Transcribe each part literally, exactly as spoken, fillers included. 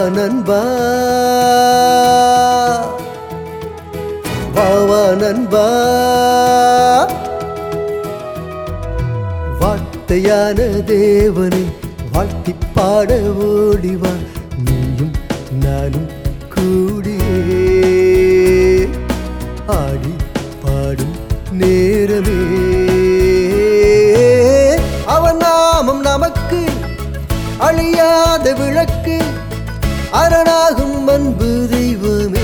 நண்பா வா வா நண்பா வார்த்தையான தேவனை வாழ்த்தி பாட ஓடிவா நீயும் நானும் கூடியே ஆடி பாடும் நேரமே அவன் நாமம் நமக்கு அழியாத விளக்கு அரணாகும் அன்பு தெய்வமே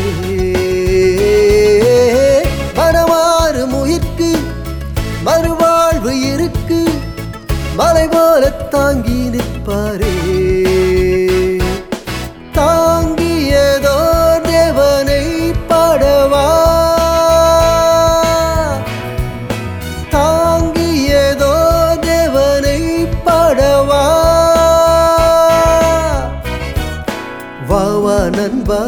மனமாறும் உயிர்க்கு மறுவாழ்வு இருக்கு மலை போல தாங்கி நிற்பாரே தாங்கியதோ தேவனை பாடவா தாங்கியதோ தேவனை பாடவா வா வா நண்பா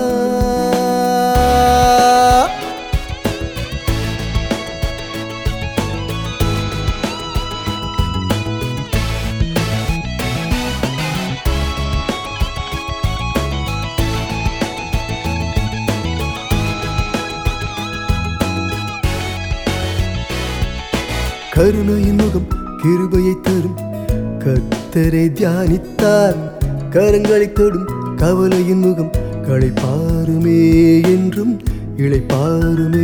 கருணையின் முகம் கிருபையை தரும் கர்த்தரை தியானித்தார் கரங்களை தொடும் கவலையின் முகம் களைப்பாருமே என்றும் இளைப்பாருமே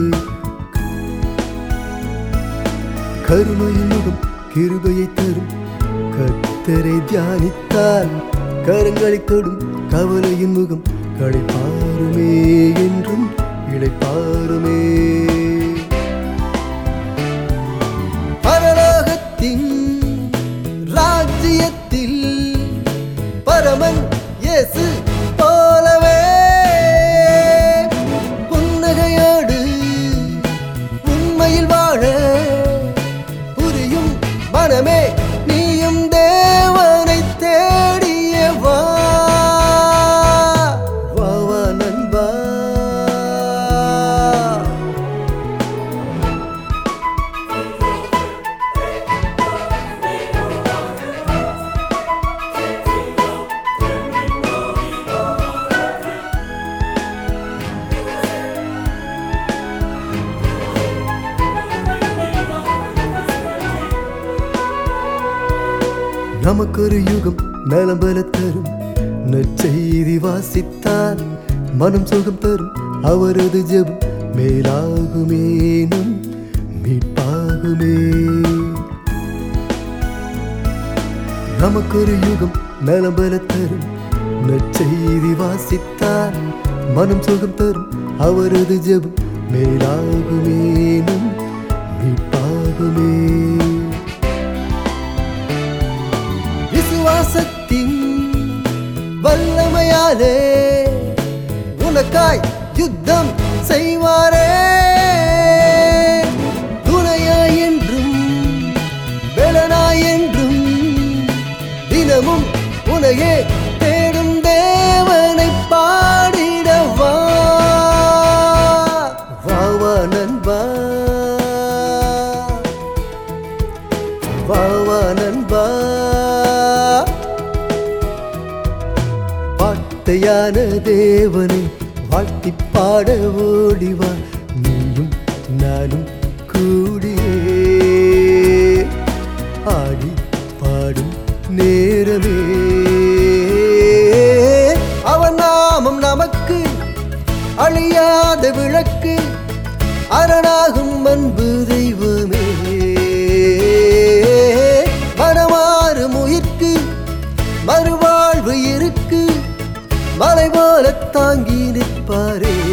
கருணையின் முகம் கிருபையை தரும் கர்த்தரை தியானித்தார் கரங்களை தொடும் கவலையின் முகம் களைப்பாருமே என்றும் இளைப்பாருமே ராஜ்யத்தில் பரமன் இயேசு போலவே புன்னகையோடு உண்மையில் வாழ புரியும் மனமே நீயும் தேவனை தேடிய வா வா வா நண்பா நமக்கொரு யுகம் நலம் பல தரும் நற்செய்தி வாசித்தால் மனம் சுகம் தரும் அவரது ஜெபம் மேலாகுமே நம் மீட்பாகுமே நமக்கொரு யுகம் நலம் பல தரும் நற்செய்தி வாசித்தால் மனம் சுகம் தரும் அவரது ஜெபம் மேலாகுமே நம் மீட்பாகுமே விசுவாசத்தின் வல்லமையாலே உனக்காய் யுத்தம் செய்வாரே துணையாய் என்றும் பலனாய் என்றும் தினமும் உனையே தேடும் தேவனை பாடிடவா வா வா நண்பா வா வா நண்பா வார்த்தையான தேவனை வாழ்த்தி பாட ஓடிவா நீயும் நானும் கூடியே ஆடி பாடும் நேரமே அவன் நாமம் நமக்கு அழியாத விளக்கு அரணாகும் அன்பு தெய்வமே மனமாறும் உயிர்க்கு மறுவாழ்வு இருக்கு மலை போல தாங்கி நிற்பாரே